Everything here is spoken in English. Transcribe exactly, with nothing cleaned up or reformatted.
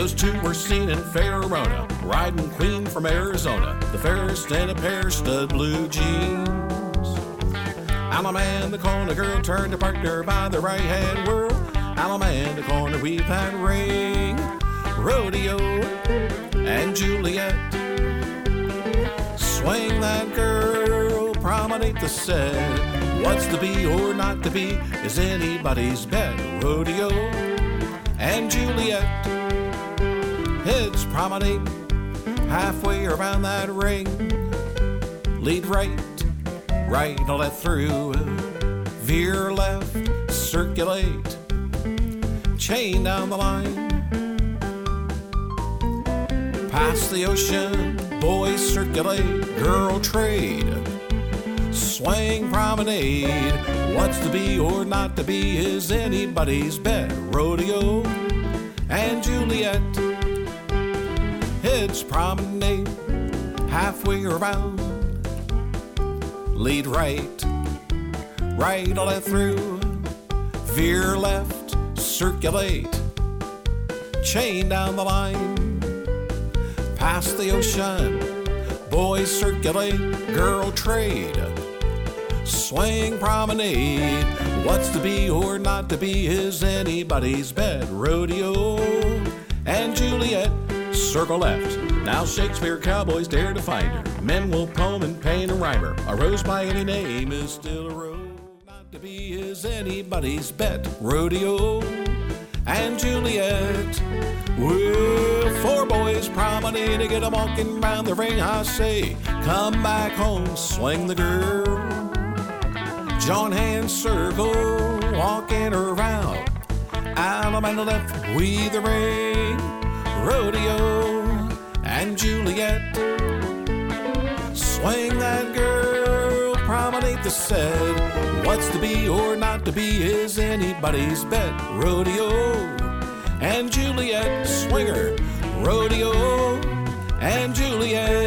Those two were seen in fair Arona, riding queen from Arizona, the fairest in a pair of stud blue jeans. Alma and the corner girl turned to partner by the right-hand whirl. Alma and the corner weave that ring. Rodeo and Juliet. Swing that girl, promenade the set. What's to be or not to be is anybody's bet. Rodeo and Juliet. It's promenade halfway around that ring. Lead right, right, all that through. Veer left, circulate. Chain down the line. Past the ocean, boys circulate. Girl trade. Swing promenade. What's to be or not to be is anybody's bet. Rodeo and Juliet. It's promenade halfway around. Lead right, right all that through. Veer left, circulate. Chain down the line. Past the ocean, boys circulate. Girl trade. Swing promenade. What's to be or not to be is anybody's bet. Rodeo and Juliet. Circle left. Now Shakespeare cowboys dare to find her. Men will poem and paint and rhyme her. A rose by any name is still a rose. Not to be is anybody's bet. Rodeo and Juliet. Well, four boys promenade to get 'em walking round the ring. I say, come back home, swing the girl. Join hands, circle, walking around. Alma and the left, we the ring. Rodeo and Juliet. Swing that girl, promenade the set. What's to be or not to be is anybody's bet. Rodeo and Juliet. Swinger, rodeo and Juliet.